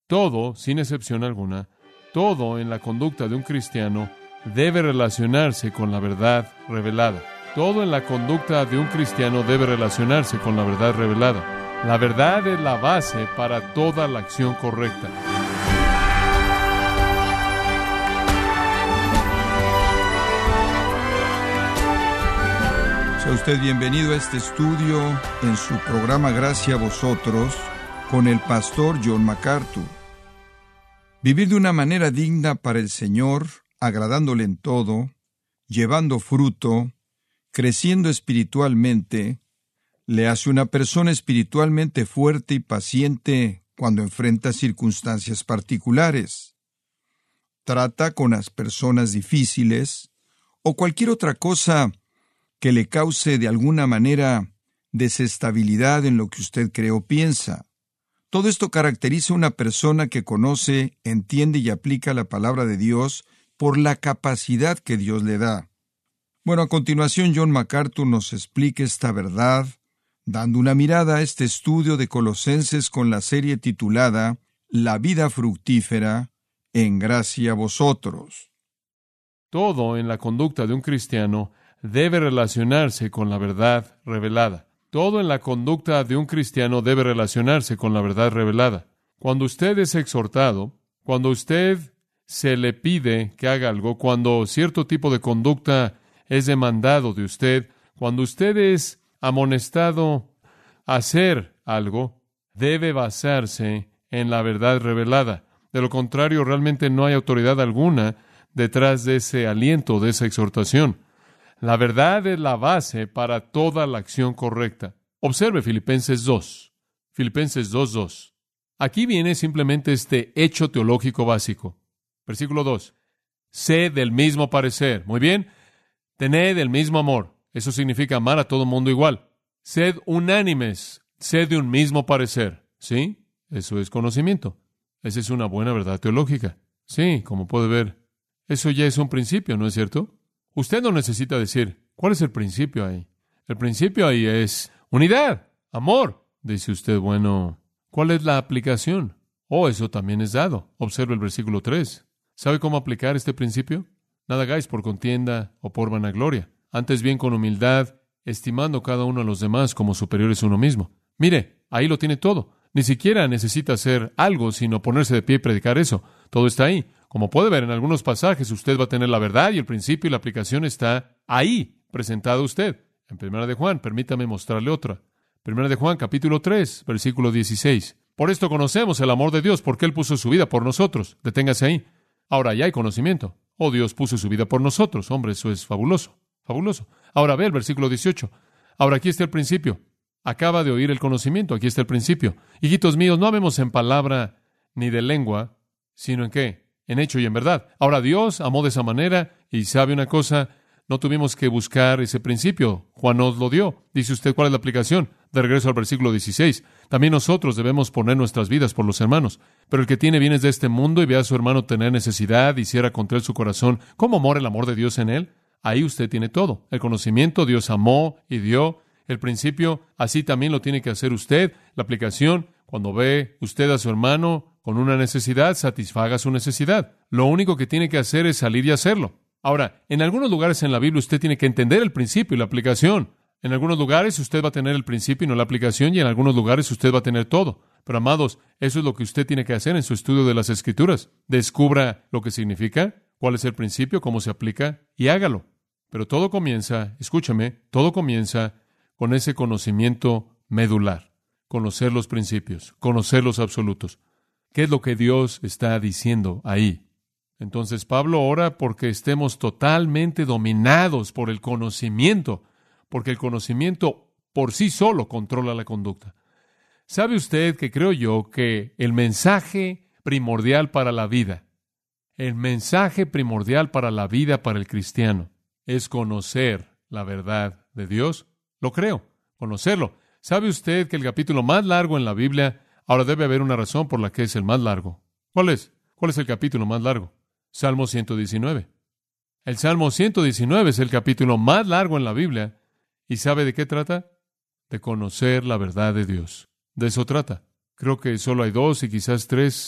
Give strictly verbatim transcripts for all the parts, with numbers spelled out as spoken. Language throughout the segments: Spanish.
Todo, sin excepción alguna, todo en la conducta de un cristiano debe relacionarse con la verdad revelada. Todo en la conducta de un cristiano debe relacionarse con la verdad revelada. La verdad es la base para toda la acción correcta. Sea usted bienvenido a este estudio en su programa Gracia a Vosotros con el pastor John MacArthur. Vivir de una manera digna para el Señor, agradándole en todo, llevando fruto, creciendo espiritualmente, le hace una persona espiritualmente fuerte y paciente cuando enfrenta circunstancias particulares. Trata con las personas difíciles o cualquier otra cosa que le cause de alguna manera desestabilidad en lo que usted cree o piensa. Todo esto caracteriza a una persona que conoce, entiende y aplica la palabra de Dios por la capacidad que Dios le da. Bueno, a continuación John MacArthur nos explica esta verdad, dando una mirada a este estudio de Colosenses con la serie titulada La vida fructífera en gracia a vosotros. Todo en la conducta de un cristiano debe relacionarse con la verdad revelada. Todo en la conducta de un cristiano debe relacionarse con la verdad revelada. Cuando usted es exhortado, cuando usted se le pide que haga algo, cuando cierto tipo de conducta es demandado de usted, cuando usted es amonestado a hacer algo, debe basarse en la verdad revelada. De lo contrario, realmente no hay autoridad alguna detrás de ese aliento, de esa exhortación. La verdad es la base para toda la acción correcta. Observe Filipenses dos. Filipenses dos dos. Aquí viene simplemente este hecho teológico básico. Versículo dos. Sed del mismo parecer. Muy bien. Tened el mismo amor. Eso significa amar a todo mundo igual. Sed unánimes. Sed de un mismo parecer. ¿Sí? Eso es conocimiento. Esa es una buena verdad teológica. Sí, como puede ver. Eso ya es un principio, ¿no es cierto? Usted no necesita decir, ¿cuál es el principio ahí? El principio ahí es unidad, amor. Dice usted, bueno, ¿cuál es la aplicación? Oh, eso también es dado. Observe el versículo tres. ¿Sabe cómo aplicar este principio? Nada hagáis por contienda o por vanagloria. Antes bien con humildad, estimando cada uno a los demás como superiores a uno mismo. Mire, ahí lo tiene todo. Ni siquiera necesita hacer algo, sino ponerse de pie y predicar eso. Todo está ahí. Como puede ver en algunos pasajes, usted va a tener la verdad y el principio y la aplicación está ahí, presentado a usted. En Primera de Juan, permítame mostrarle otra. Primera de Juan, capítulo tres, versículo dieciséis. Por esto conocemos el amor de Dios, porque Él puso su vida por nosotros. Deténgase ahí. Ahora ya hay conocimiento. Oh, Dios puso su vida por nosotros. Hombre, eso es fabuloso, fabuloso. Ahora ve el versículo dieciocho. Ahora aquí está el principio. Acaba de oír el conocimiento, aquí está el principio. Hijitos míos, no amemos en palabra ni de lengua, sino en qué, en hecho y en verdad. Ahora Dios amó de esa manera y sabe una cosa, no tuvimos que buscar ese principio. Juan nos lo dio. Dice usted, ¿cuál es la aplicación? De regreso al versículo dieciséis. También nosotros debemos poner nuestras vidas por los hermanos. Pero el que tiene bienes de este mundo y ve a su hermano tener necesidad y cierra contra él su corazón, ¿cómo mora el amor de Dios en él? Ahí usted tiene todo. El conocimiento, Dios amó y dio. El principio, así también lo tiene que hacer usted. La aplicación, cuando ve usted a su hermano con una necesidad, satisfaga su necesidad. Lo único que tiene que hacer es salir y hacerlo. Ahora, en algunos lugares en la Biblia usted tiene que entender el principio y la aplicación. En algunos lugares usted va a tener el principio y no la aplicación, y en algunos lugares usted va a tener todo. Pero, amados, eso es lo que usted tiene que hacer en su estudio de las Escrituras. Descubra lo que significa, cuál es el principio, cómo se aplica, y hágalo. Pero todo comienza, escúchame, todo comienza con ese conocimiento medular. Conocer los principios, conocer los absolutos. ¿Qué es lo que Dios está diciendo ahí? Entonces Pablo ora porque estemos totalmente dominados por el conocimiento, porque el conocimiento por sí solo controla la conducta. ¿Sabe usted que creo yo que el mensaje primordial para la vida, el mensaje primordial para la vida para el cristiano es conocer la verdad de Dios? Lo creo, conocerlo. ¿Sabe usted que el capítulo más largo en la Biblia, ahora debe haber una razón por la que es el más largo? ¿Cuál es? ¿Cuál es el capítulo más largo? Salmo ciento diecinueve. El Salmo ciento diecinueve es el capítulo más largo en la Biblia. ¿Y sabe de qué trata? De conocer la verdad de Dios. De eso trata. Creo que solo hay dos y quizás tres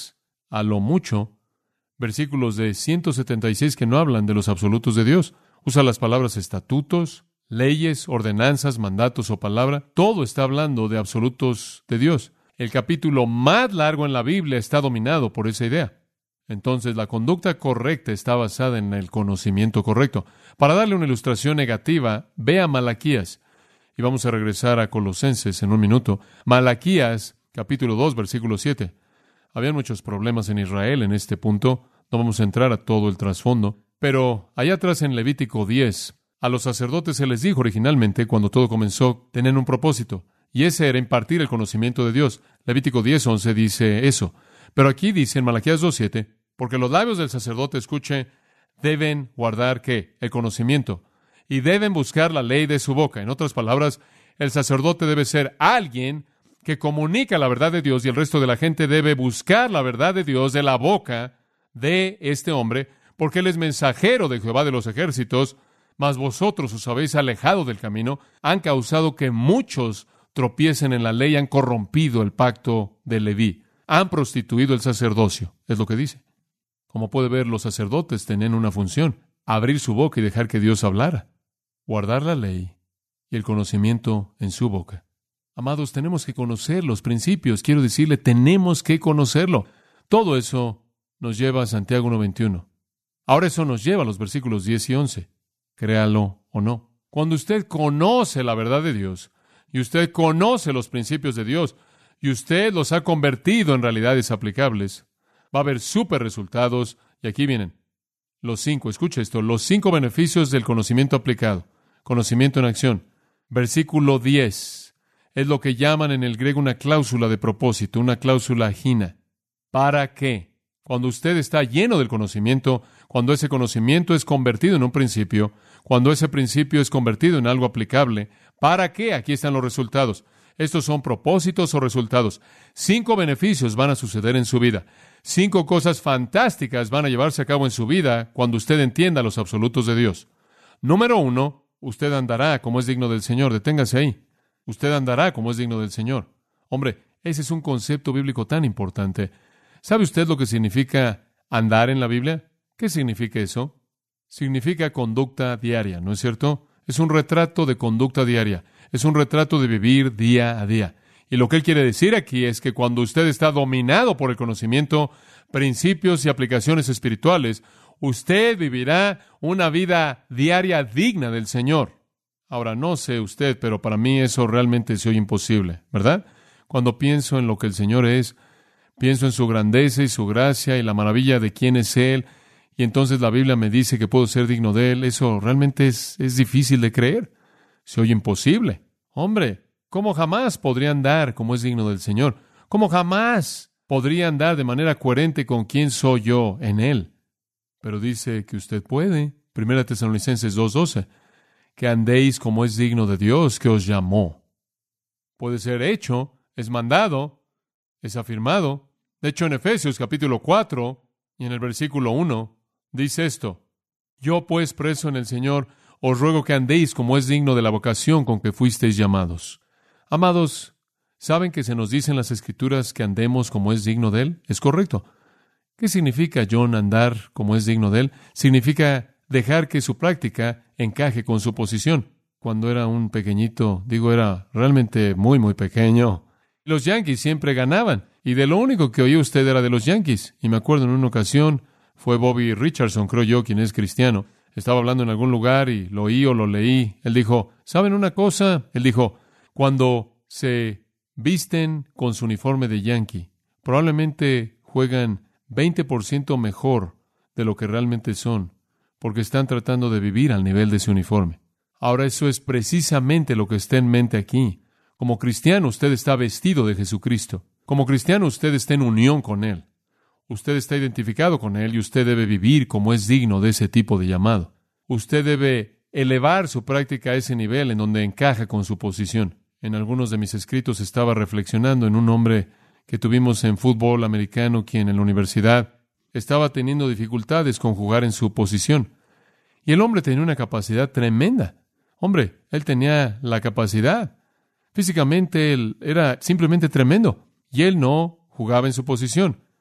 a lo mucho, versículos de ciento setenta y seis que no hablan de los absolutos de Dios. Usa las palabras estatutos, leyes, ordenanzas, mandatos o palabra. Todo está hablando de absolutos de Dios. El capítulo más largo en la Biblia está dominado por esa idea. Entonces, la conducta correcta está basada en el conocimiento correcto. Para darle una ilustración negativa, ve a Malaquías. Y vamos a regresar a Colosenses en un minuto. Malaquías, capítulo dos, versículo siete. Habían muchos problemas en Israel en este punto. No vamos a entrar a todo el trasfondo. Pero allá atrás en Levítico diez, a los sacerdotes se les dijo originalmente, cuando todo comenzó, tenían un propósito. Y ese era impartir el conocimiento de Dios. Levítico diez, once dice eso. Pero aquí dice en Malaquías dos, siete, porque los labios del sacerdote, escuche, deben guardar, ¿qué? El conocimiento. Y deben buscar la ley de su boca. En otras palabras, el sacerdote debe ser alguien que comunica la verdad de Dios y el resto de la gente debe buscar la verdad de Dios de la boca de este hombre, porque él es mensajero de Jehová de los ejércitos, mas vosotros os habéis alejado del camino, han causado que muchos tropiecen en la ley, han corrompido el pacto de Leví, han prostituido el sacerdocio, es lo que dice. Como puede ver, los sacerdotes tenían una función, abrir su boca y dejar que Dios hablara, guardar la ley y el conocimiento en su boca. Amados, tenemos que conocer los principios. Quiero decirle, tenemos que conocerlo. Todo eso nos lleva a Santiago uno veintiuno. Ahora eso nos lleva a los versículos diez y once. Créalo o no. Cuando usted conoce la verdad de Dios, y usted conoce los principios de Dios, y usted los ha convertido en realidades aplicables, va a haber super resultados. Y aquí vienen los cinco. Escucha esto. Los cinco beneficios del conocimiento aplicado. Conocimiento en acción. Versículo diez. Es lo que llaman en el griego una cláusula de propósito, una cláusula agina. ¿Para qué? Cuando usted está lleno del conocimiento, cuando ese conocimiento es convertido en un principio, cuando ese principio es convertido en algo aplicable, ¿para qué? Aquí están los resultados. Estos son propósitos o resultados. Cinco beneficios van a suceder en su vida. Cinco cosas fantásticas van a llevarse a cabo en su vida cuando usted entienda los absolutos de Dios. Número uno, usted andará como es digno del Señor. Deténgase ahí. Usted andará como es digno del Señor. Hombre, ese es un concepto bíblico tan importante. ¿Sabe usted lo que significa andar en la Biblia? ¿Qué significa eso? Significa conducta diaria, ¿no es cierto? Es un retrato de conducta diaria. Es un retrato de vivir día a día. Y lo que él quiere decir aquí es que cuando usted está dominado por el conocimiento, principios y aplicaciones espirituales, usted vivirá una vida diaria digna del Señor. Ahora, no sé usted, pero para mí eso realmente se oye imposible, ¿verdad? Cuando pienso en lo que el Señor es, pienso en su grandeza y su gracia y la maravilla de quién es Él, y entonces la Biblia me dice que puedo ser digno de Él. Eso realmente es, es difícil de creer. Se oye imposible. Hombre, ¿cómo jamás podría andar como es digno del Señor? ¿Cómo jamás podría andar de manera coherente con quién soy yo en Él? Pero dice que usted puede. Primera Tesalonicenses dos doce. Que andéis como es digno de Dios que os llamó. Puede ser hecho, es mandado, es afirmado. De hecho, en Efesios capítulo cuatro y en el versículo uno, dice esto: Yo pues, preso en el Señor, os ruego que andéis como es digno de la vocación con que fuisteis llamados. Amados, ¿saben que se nos dice en las Escrituras que andemos como es digno de Él? Es correcto. ¿Qué significa, John, andar como es digno de Él? Significa dejar que su práctica encaje con su posición. Cuando era un pequeñito, digo, era realmente muy, muy pequeño, los Yankees siempre ganaban, y de lo único que oía usted era de los Yankees. Y me acuerdo en una ocasión, fue Bobby Richardson, creo yo, quien es cristiano. Estaba hablando en algún lugar y lo oí o lo leí. Él dijo, ¿saben una cosa? Él dijo, cuando se visten con su uniforme de Yankee, probablemente juegan veinte por ciento mejor de lo que realmente son, porque están tratando de vivir al nivel de ese uniforme. Ahora, eso es precisamente lo que está en mente aquí. Como cristiano, usted está vestido de Jesucristo. Como cristiano, usted está en unión con Él. Usted está identificado con Él y usted debe vivir como es digno de ese tipo de llamado. Usted debe elevar su práctica a ese nivel en donde encaja con su posición. En algunos de mis escritos estaba reflexionando en un hombre que tuvimos en fútbol americano, quien en la universidad estaba teniendo dificultades con jugar en su posición. Y el hombre tenía una capacidad tremenda. Hombre, él tenía la capacidad. Físicamente él era simplemente tremendo. Y él no jugaba en su posición.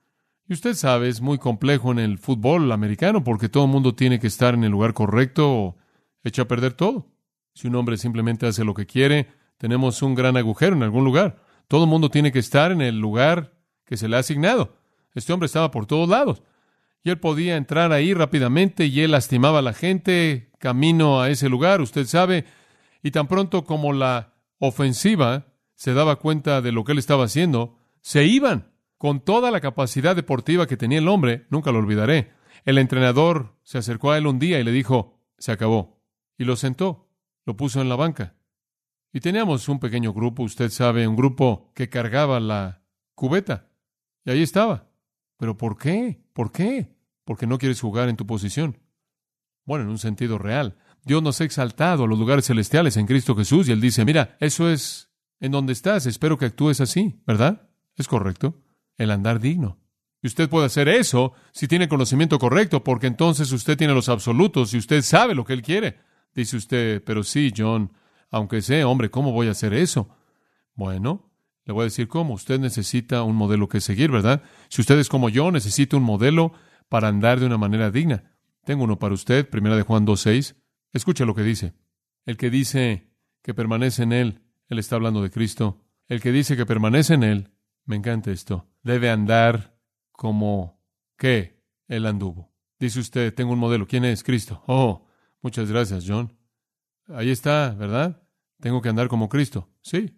Y usted sabe, es muy complejo en el fútbol americano porque todo el mundo tiene que estar en el lugar correcto o echa a perder todo. Si un hombre simplemente hace lo que quiere, tenemos un gran agujero en algún lugar. Todo el mundo tiene que estar en el lugar que se le ha asignado. Este hombre estaba por todos lados. Y él podía entrar ahí rápidamente y él lastimaba a la gente camino a ese lugar, usted sabe. Y tan pronto como la ofensiva se daba cuenta de lo que él estaba haciendo, se iban con toda la capacidad deportiva que tenía el hombre. Nunca lo olvidaré. El entrenador se acercó a él un día y le dijo, se acabó. Y lo sentó, lo puso en la banca. Y teníamos un pequeño grupo, usted sabe, un grupo que cargaba la cubeta. Y ahí estaba. ¿Pero por qué? ¿Por qué? Porque no quieres jugar en tu posición. Bueno, en un sentido real. Dios nos ha exaltado a los lugares celestiales en Cristo Jesús y Él dice, mira, eso es en donde estás, espero que actúes así, ¿verdad? Es correcto. El andar digno. Y usted puede hacer eso si tiene conocimiento correcto, porque entonces usted tiene los absolutos y usted sabe lo que Él quiere. Dice usted, pero sí, John, aunque sé, hombre, ¿cómo voy a hacer eso? Bueno, le voy a decir cómo. Usted necesita un modelo que seguir, ¿verdad? Si usted es como yo, necesita un modelo para andar de una manera digna. Tengo uno para usted, Primera de Juan dos seis. Escuche lo que dice. El que dice que permanece en Él, Él está hablando de Cristo. El que dice que permanece en Él, me encanta esto, debe andar como que Él anduvo. Dice usted, tengo un modelo. ¿Quién es? Cristo. Oh, muchas gracias, John. Ahí está, ¿verdad? Tengo que andar como Cristo. Sí,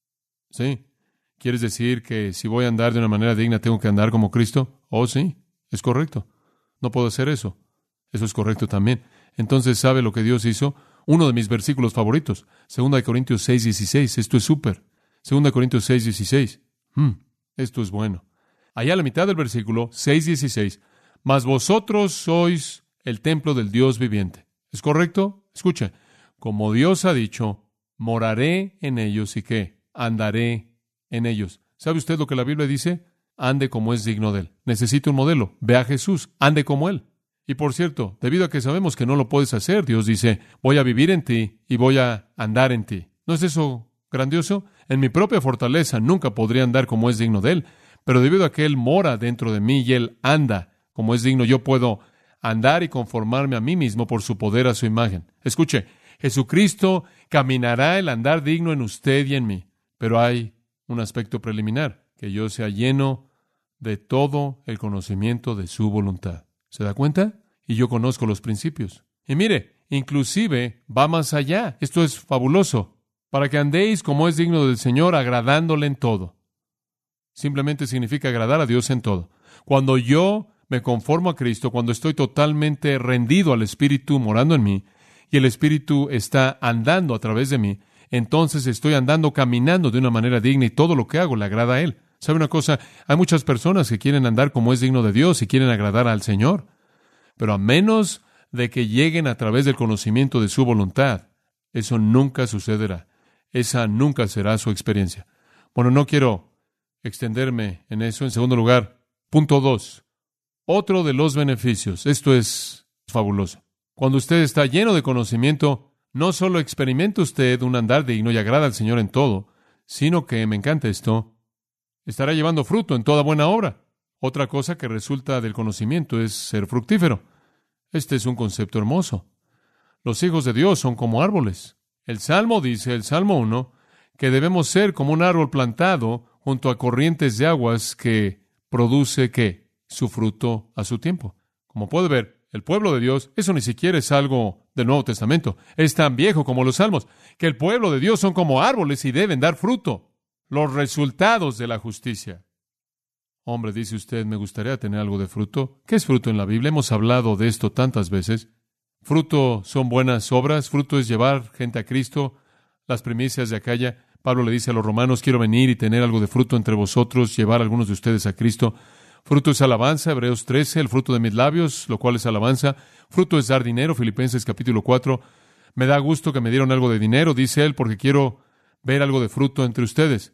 sí. ¿Quieres decir que si voy a andar de una manera digna, tengo que andar como Cristo? Oh, sí, es correcto. No puedo hacer eso. Eso es correcto también. Entonces, ¿sabe lo que Dios hizo? Uno de mis versículos favoritos, Segunda de Corintios seis dieciséis. Esto es súper. Segunda de Corintios seis dieciséis. Hmm, esto es bueno. Allá a la mitad del versículo, seis dieciséis. Mas vosotros sois el templo del Dios viviente. ¿Es correcto? Escucha. Como Dios ha dicho, moraré en ellos y ¿qué? Andaré en ellos. ¿Sabe usted lo que la Biblia dice? Ande como es digno de Él. Necesita un modelo. Ve a Jesús. Ande como Él. Y por cierto, debido a que sabemos que no lo puedes hacer, Dios dice, voy a vivir en ti y voy a andar en ti. ¿No es eso grandioso? En mi propia fortaleza nunca podría andar como es digno de Él, pero debido a que Él mora dentro de mí y Él anda como es digno, yo puedo andar y conformarme a mí mismo por su poder a su imagen. Escuche, Jesucristo caminará el andar digno en usted y en mí, pero hay un aspecto preliminar, que yo sea lleno de todo el conocimiento de su voluntad. ¿Se da cuenta? Y yo conozco los principios. Y mire, inclusive va más allá. Esto es fabuloso. Para que andéis como es digno del Señor, agradándole en todo. Simplemente significa agradar a Dios en todo. Cuando yo me conformo a Cristo, cuando estoy totalmente rendido al Espíritu morando en mí, y el Espíritu está andando a través de mí, entonces estoy andando, caminando de una manera digna y todo lo que hago le agrada a Él. ¿Sabe una cosa? Hay muchas personas que quieren andar como es digno de Dios y quieren agradar al Señor. Pero a menos de que lleguen a través del conocimiento de su voluntad, eso nunca sucederá. Esa nunca será su experiencia. Bueno, no quiero extenderme en eso. En segundo lugar, punto dos. Otro de los beneficios. Esto es fabuloso. Cuando usted está lleno de conocimiento, no solo experimenta usted un andar digno y agrada al Señor en todo, sino que, me encanta esto, estará llevando fruto en toda buena obra. Otra cosa que resulta del conocimiento es ser fructífero. Este es un concepto hermoso. Los hijos de Dios son como árboles. El Salmo dice, el Salmo uno, que debemos ser como un árbol plantado junto a corrientes de aguas que produce, ¿qué? Su fruto a su tiempo. Como puede ver, el pueblo de Dios, eso ni siquiera es algo del Nuevo Testamento. Es tan viejo como los Salmos, que el pueblo de Dios son como árboles y deben dar fruto. Los resultados de la justicia. Hombre, dice usted, me gustaría tener algo de fruto. ¿Qué es fruto en la Biblia? Hemos hablado de esto tantas veces. Fruto son buenas obras. Fruto es llevar gente a Cristo. Las primicias de Acaya. Pablo le dice a los romanos, quiero venir y tener algo de fruto entre vosotros, llevar a algunos de ustedes a Cristo. Fruto es alabanza, Hebreos trece, el fruto de mis labios, lo cual es alabanza. Fruto es dar dinero, Filipenses capítulo cuatro. Me da gusto que me dieron algo de dinero, dice él, porque quiero ver algo de fruto entre ustedes.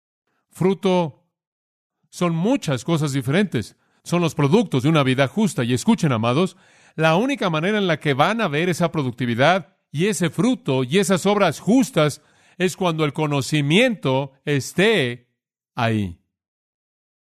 Fruto son muchas cosas diferentes. Son los productos de una vida justa. Y escuchen, amados, la única manera en la que van a ver esa productividad y ese fruto y esas obras justas es cuando el conocimiento esté ahí.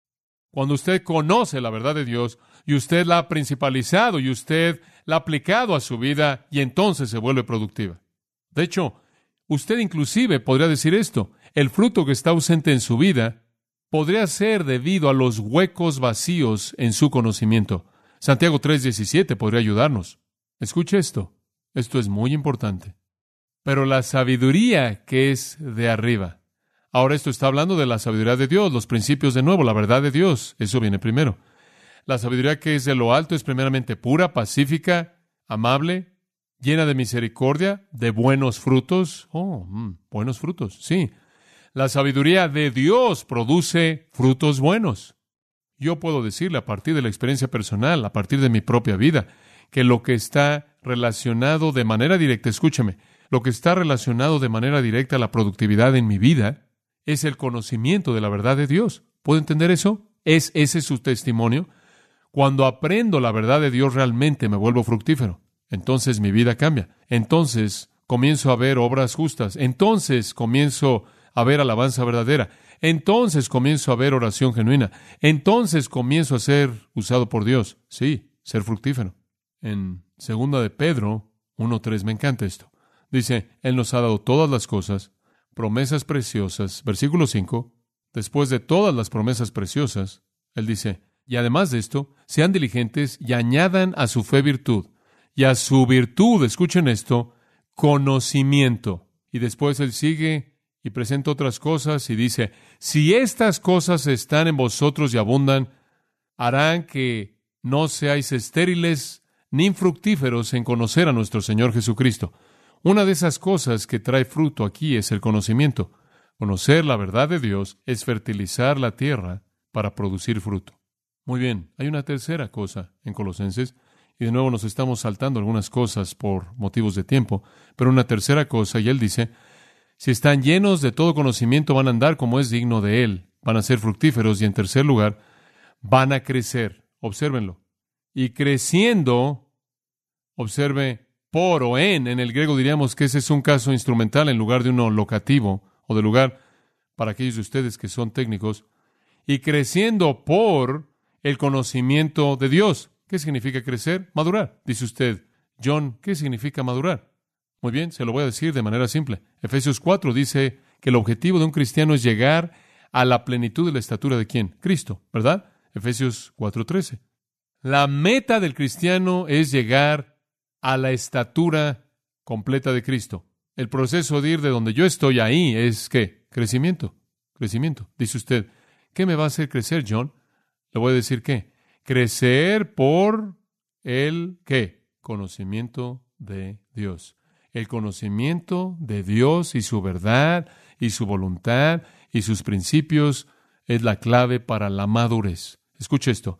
Cuando usted conoce la verdad de Dios y usted la ha principalizado y usted la ha aplicado a su vida, y entonces se vuelve productiva. De hecho, usted inclusive podría decir esto: el fruto que está ausente en su vida podría ser debido a los huecos vacíos en su conocimiento. Santiago tres diecisiete podría ayudarnos. Escuche esto. Esto es muy importante. Pero la sabiduría que es de arriba. Ahora esto está hablando de la sabiduría de Dios, los principios de nuevo, la verdad de Dios. Eso viene primero. La sabiduría que es de lo alto es primeramente pura, pacífica, amable, llena de misericordia, de buenos frutos. Oh, mm, buenos frutos, sí. La sabiduría de Dios produce frutos buenos. Yo puedo decirle a partir de la experiencia personal, a partir de mi propia vida, que lo que está relacionado de manera directa, escúcheme, lo que está relacionado de manera directa a la productividad en mi vida es el conocimiento de la verdad de Dios. ¿Puedo entender eso? ¿Es ese su testimonio? Cuando aprendo la verdad de Dios realmente me vuelvo fructífero. Entonces mi vida cambia. Entonces comienzo a ver obras justas. Entonces comienzo a ver alabanza verdadera. Entonces comienzo a ver oración genuina. Entonces comienzo a ser usado por Dios. Sí, ser fructífero. En segunda de Pedro uno tres, me encanta esto. Dice, Él nos ha dado todas las cosas, promesas preciosas. Versículo cinco, después de todas las promesas preciosas, Él dice, y además de esto, sean diligentes y añadan a su fe virtud. Y a su virtud, escuchen esto, conocimiento. Y después Él sigue y presenta otras cosas y dice, si estas cosas están en vosotros y abundan, harán que no seáis estériles ni infructíferos en conocer a nuestro Señor Jesucristo. Una de esas cosas que trae fruto aquí es el conocimiento. Conocer la verdad de Dios es fertilizar la tierra para producir fruto. Muy bien, hay una tercera cosa en Colosenses, y de nuevo nos estamos saltando algunas cosas por motivos de tiempo, pero una tercera cosa, y él dice, si están llenos de todo conocimiento van a andar como es digno de Él, van a ser fructíferos, y en tercer lugar, van a crecer. Obsérvenlo. Y creciendo, observe, por o en, en el griego diríamos que ese es un caso instrumental en lugar de uno locativo, o de lugar para aquellos de ustedes que son técnicos, y creciendo por el conocimiento de Dios. ¿Qué significa crecer? Madurar. Dice usted, John, ¿qué significa madurar? Muy bien, se lo voy a decir de manera simple. Efesios cuatro dice que el objetivo de un cristiano es llegar a la plenitud de la estatura de ¿quién? Cristo, ¿verdad? Efesios cuatro trece. La meta del cristiano es llegar a la estatura completa de Cristo. El proceso de ir de donde yo estoy ahí es, ¿qué? Crecimiento. Crecimiento. Dice usted, ¿qué me va a hacer crecer, John? Le voy a decir ¿qué? Crecer por el, ¿qué? Conocimiento de Dios. El conocimiento de Dios y su verdad y su voluntad y sus principios es la clave para la madurez. Escuche esto.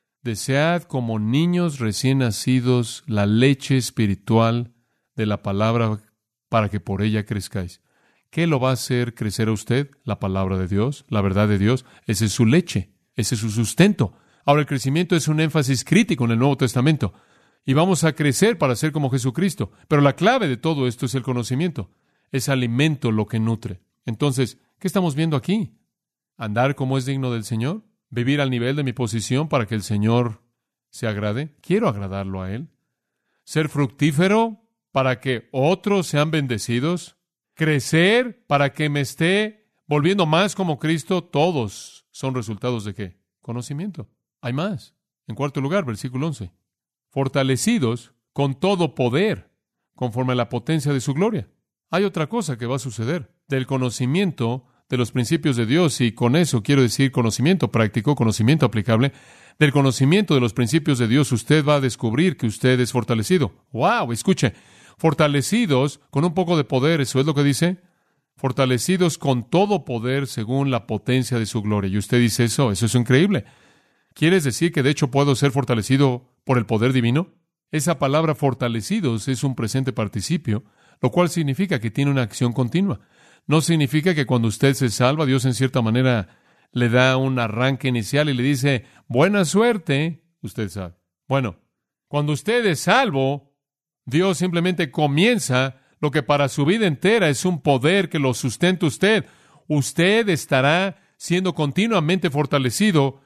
Desead como niños recién nacidos la leche espiritual de la palabra para que por ella crezcáis. ¿Qué lo va a hacer crecer a usted? La palabra de Dios, la verdad de Dios. Esa es su leche, ese es su sustento. Ahora el crecimiento es un énfasis crítico en el Nuevo Testamento. Y vamos a crecer para ser como Jesucristo. Pero la clave de todo esto es el conocimiento. Es alimento lo que nutre. Entonces, ¿qué estamos viendo aquí? ¿Andar como es digno del Señor? ¿Vivir al nivel de mi posición para que el Señor se agrade? Quiero agradarlo a Él. ¿Ser fructífero para que otros sean bendecidos? ¿Crecer para que me esté volviendo más como Cristo? Todos son resultados de ¿qué? Conocimiento. Hay más. En cuarto lugar, versículo once. Fortalecidos con todo poder, conforme a la potencia de su gloria. Hay otra cosa que va a suceder. Del conocimiento de los principios de Dios, y con eso quiero decir conocimiento práctico, conocimiento aplicable. Del conocimiento de los principios de Dios, usted va a descubrir que usted es fortalecido. ¡Wow! Escuche, fortalecidos con un poco de poder, ¿eso es lo que dice? Fortalecidos con todo poder según la potencia de su gloria. Y usted dice eso, eso es increíble. ¿Quieres decir que de hecho puedo ser fortalecido por el poder divino? Esa palabra fortalecidos es un presente participio, lo cual significa que tiene una acción continua. No significa que cuando usted se salva, Dios en cierta manera le da un arranque inicial y le dice, buena suerte, usted sabe. Bueno, cuando usted es salvo, Dios simplemente comienza lo que para su vida entera es un poder que lo sustenta usted. Usted estará siendo continuamente fortalecido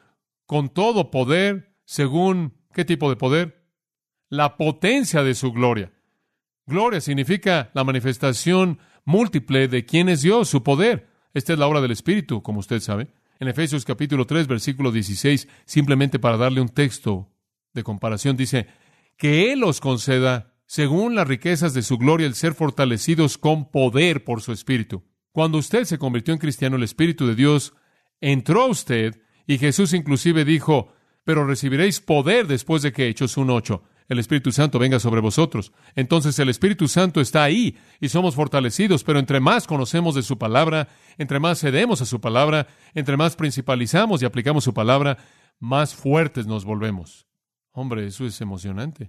con todo poder, según ¿qué tipo de poder? La potencia de su gloria. Gloria significa la manifestación múltiple de quién es Dios, su poder. Esta es la obra del Espíritu, como usted sabe. En Efesios capítulo tres, versículo dieciséis, simplemente para darle un texto de comparación, dice, que Él os conceda, según las riquezas de su gloria, el ser fortalecidos con poder por su Espíritu. Cuando usted se convirtió en cristiano, el Espíritu de Dios entró a usted, y Jesús inclusive dijo, pero recibiréis poder después de que, Hechos uno ocho, el Espíritu Santo venga sobre vosotros. Entonces el Espíritu Santo está ahí y somos fortalecidos, pero entre más conocemos de su palabra, entre más cedemos a su palabra, entre más principalizamos y aplicamos su palabra, más fuertes nos volvemos. Hombre, eso es emocionante.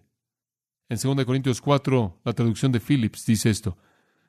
En segunda Corintios cuatro, la traducción de Phillips dice esto: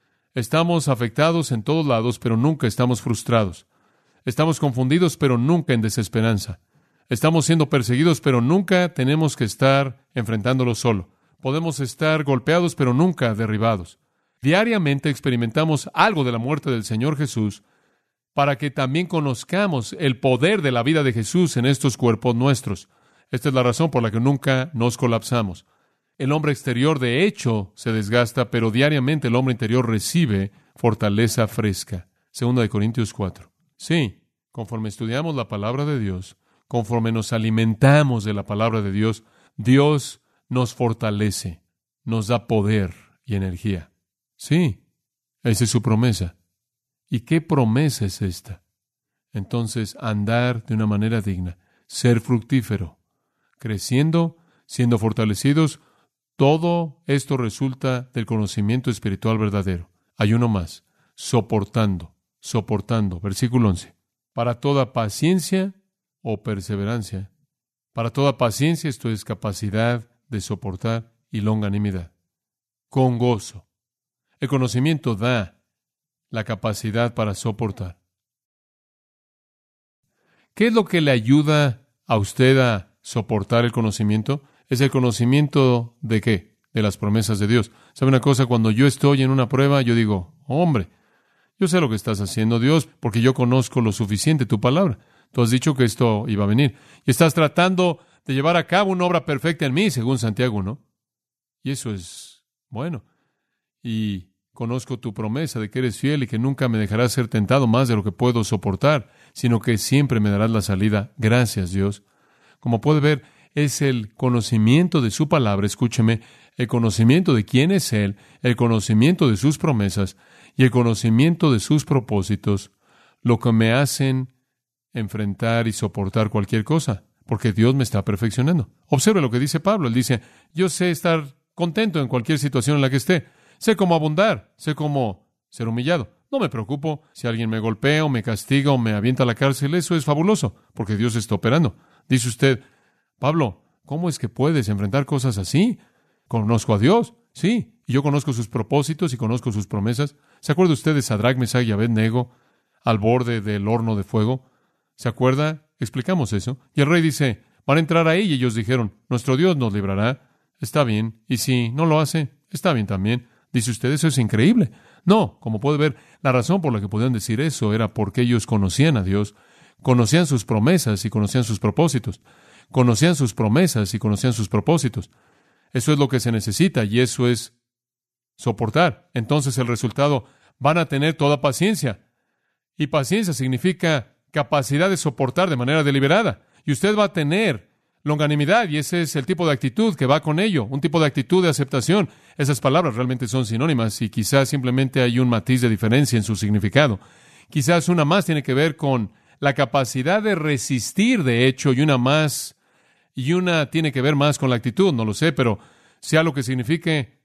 estamos afectados en todos lados, pero nunca estamos frustrados. Estamos confundidos, pero nunca en desesperanza. Estamos siendo perseguidos, pero nunca tenemos que estar enfrentándolo solo. Podemos estar golpeados, pero nunca derribados. Diariamente experimentamos algo de la muerte del Señor Jesús para que también conozcamos el poder de la vida de Jesús en estos cuerpos nuestros. Esta es la razón por la que nunca nos colapsamos. El hombre exterior, de hecho, se desgasta, pero diariamente el hombre interior recibe fortaleza fresca. Segunda de Corintios cuatro. Sí, conforme estudiamos la palabra de Dios, conforme nos alimentamos de la palabra de Dios, Dios nos fortalece, nos da poder y energía. Sí, esa es su promesa. ¿Y qué promesa es esta? Entonces, andar de una manera digna, ser fructífero, creciendo, siendo fortalecidos, todo esto resulta del conocimiento espiritual verdadero. Hay uno más, soportando, soportando. Versículo once. Para toda paciencia o perseverancia. Para toda paciencia, esto es capacidad de soportar y longanimidad. Con gozo. El conocimiento da la capacidad para soportar. ¿Qué es lo que le ayuda a usted a soportar el conocimiento? Es el conocimiento de qué? De las promesas de Dios. ¿Sabe una cosa? Cuando yo estoy en una prueba, yo digo, hombre, yo sé lo que estás haciendo, Dios, porque yo conozco lo suficiente tu palabra. Tú has dicho que esto iba a venir. Y estás tratando de llevar a cabo una obra perfecta en mí, según Santiago, ¿no? Y eso es bueno. Y conozco tu promesa de que eres fiel y que nunca me dejarás ser tentado más de lo que puedo soportar, sino que siempre me darás la salida. Gracias, Dios. Como puede ver, es el conocimiento de su palabra, escúcheme, el conocimiento de quién es Él, el conocimiento de sus promesas y el conocimiento de sus propósitos, lo que me hacen enfrentar y soportar cualquier cosa, porque Dios me está perfeccionando. Observe lo que dice Pablo. Él dice, yo sé estar contento en cualquier situación en la que esté. Sé cómo abundar, sé cómo ser humillado. No me preocupo si alguien me golpea o me castiga o me avienta a la cárcel. Eso es fabuloso, porque Dios está operando. Dice usted, Pablo, ¿cómo es que puedes enfrentar cosas así? Conozco a Dios, sí, y yo conozco sus propósitos y conozco sus promesas. ¿Se acuerda usted de Sadrach, Mesach y Abed-nego al borde del horno de fuego? ¿Se acuerda? Explicamos eso. Y el rey dice, van a entrar ahí, y ellos dijeron, nuestro Dios nos librará. Está bien. Y si no lo hace, está bien también. Dice usted, eso es increíble. No, como puede ver, la razón por la que podían decir eso era porque ellos conocían a Dios, conocían sus promesas y conocían sus propósitos. Conocían sus promesas y conocían sus propósitos. Eso es lo que se necesita y eso es soportar. Entonces el resultado, van a tener toda paciencia. Y paciencia significa capacidad de soportar de manera deliberada. Y usted va a tener longanimidad y ese es el tipo de actitud que va con ello, un tipo de actitud de aceptación. Esas palabras realmente son sinónimas y quizás simplemente hay un matiz de diferencia en su significado. Quizás una más tiene que ver con la capacidad de resistir, de hecho, y una más y una tiene que ver más con la actitud, no lo sé, pero sea lo que signifique,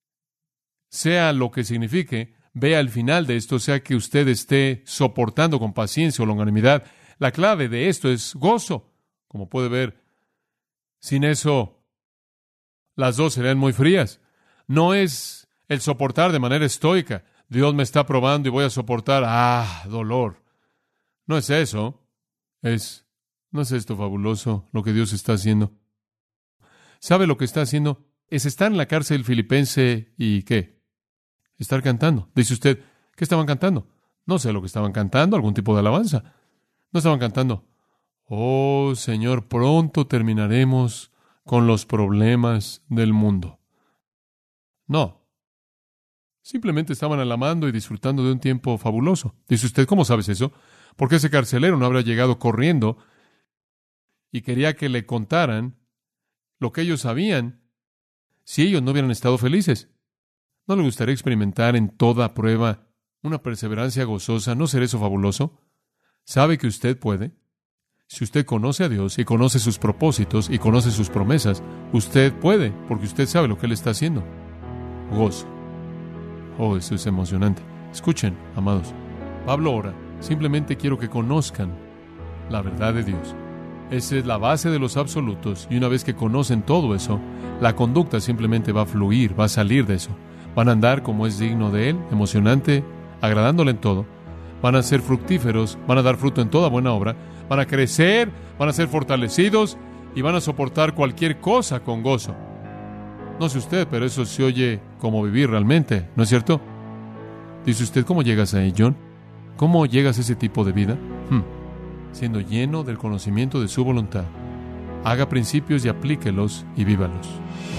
sea lo que signifique, vea al final de esto, sea que usted esté soportando con paciencia o longanimidad. La clave de esto es gozo. Como puede ver, sin eso, las dos serían muy frías. No es el soportar de manera estoica. Dios me está probando y voy a soportar. ¡Ah, dolor! No es eso. Es... ¿No es esto fabuloso lo que Dios está haciendo? ¿Sabe lo que está haciendo? Es estar en la cárcel filipense y ¿qué? Estar cantando. Dice usted, ¿qué estaban cantando? No sé lo que estaban cantando, algún tipo de alabanza. No estaban cantando, Oh, Señor, pronto terminaremos con los problemas del mundo. No. Simplemente estaban alamando y disfrutando de un tiempo fabuloso. Dice usted, ¿cómo sabes eso? Porque ese carcelero no habrá llegado corriendo y quería que le contaran lo que ellos sabían si ellos no hubieran estado felices. ¿No le gustaría experimentar en toda prueba una perseverancia gozosa? ¿No será eso fabuloso? ¿Sabe que usted puede? Si usted conoce a Dios y conoce sus propósitos y conoce sus promesas, usted puede, porque usted sabe lo que Él está haciendo. Gozo. Oh, eso es emocionante. Escuchen, amados. Pablo ora, simplemente quiero que conozcan la verdad de Dios. Esa es la base de los absolutos, y una vez que conocen todo eso, la conducta simplemente va a fluir, va a salir de eso. Van a andar como es digno de Él, emocionante, agradándole en todo. Van a ser fructíferos, van a dar fruto en toda buena obra, van a crecer, van a ser fortalecidos y van a soportar cualquier cosa con gozo. No sé usted, pero eso se oye como vivir realmente, ¿no es cierto? Dice usted, ¿cómo llegas ahí, John? ¿Cómo llegas a ese tipo de vida? Hmm. Siendo lleno del conocimiento de su voluntad. Haga principios y aplíquelos y vívalos.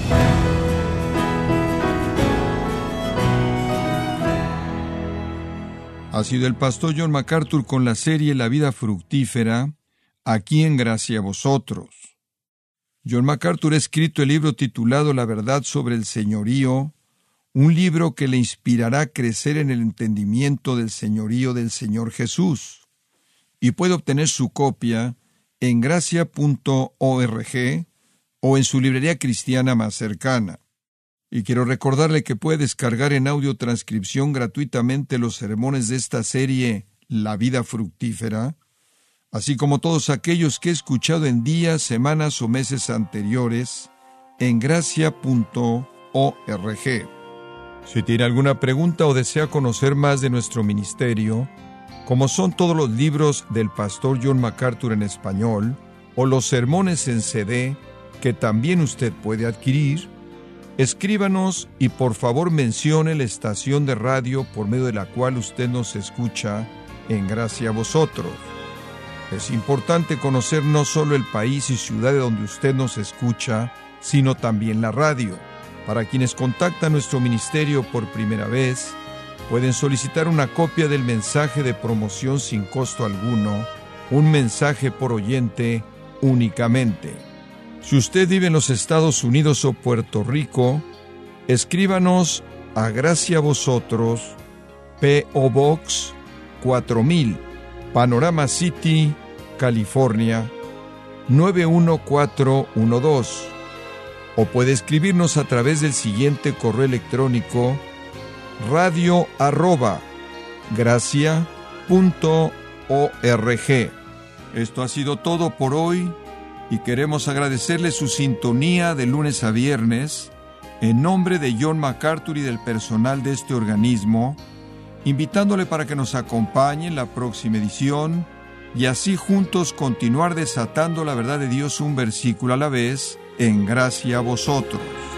Ha sido el pastor John MacArthur con la serie La vida fructífera, aquí en Gracia a Vosotros. John MacArthur ha escrito el libro titulado La verdad sobre el señorío, un libro que le inspirará a crecer en el entendimiento del señorío del Señor Jesús. Y puede obtener su copia en gracia punto org o en su librería cristiana más cercana. Y quiero recordarle que puede descargar en audio transcripción gratuitamente los sermones de esta serie La vida fructífera, así como todos aquellos que he escuchado en días, semanas o meses anteriores en gracia punto org. Si tiene alguna pregunta o desea conocer más de nuestro ministerio, como son todos los libros del pastor John MacArthur en español, o los sermones en C D, que también usted puede adquirir, escríbanos y por favor mencione la estación de radio por medio de la cual usted nos escucha en Gracia a Vosotros. Es importante conocer no solo el país y ciudad de donde usted nos escucha, sino también la radio. Para quienes contactan nuestro ministerio por primera vez, pueden solicitar una copia del mensaje de promoción sin costo alguno, un mensaje por oyente únicamente. Si usted vive en los Estados Unidos o Puerto Rico, escríbanos a Gracia a Vosotros, P O Box cuatro mil, Panorama City, California, nueve uno cuatro uno dos. O puede escribirnos a través del siguiente correo electrónico: radio arroba gracia punto org. Esto ha sido todo por hoy y queremos agradecerle su sintonía de lunes a viernes en nombre de John MacArthur y del personal de este organismo, invitándole para que nos acompañe en la próxima edición y así juntos continuar desatando la verdad de Dios un versículo a la vez en Gracia a Vosotros.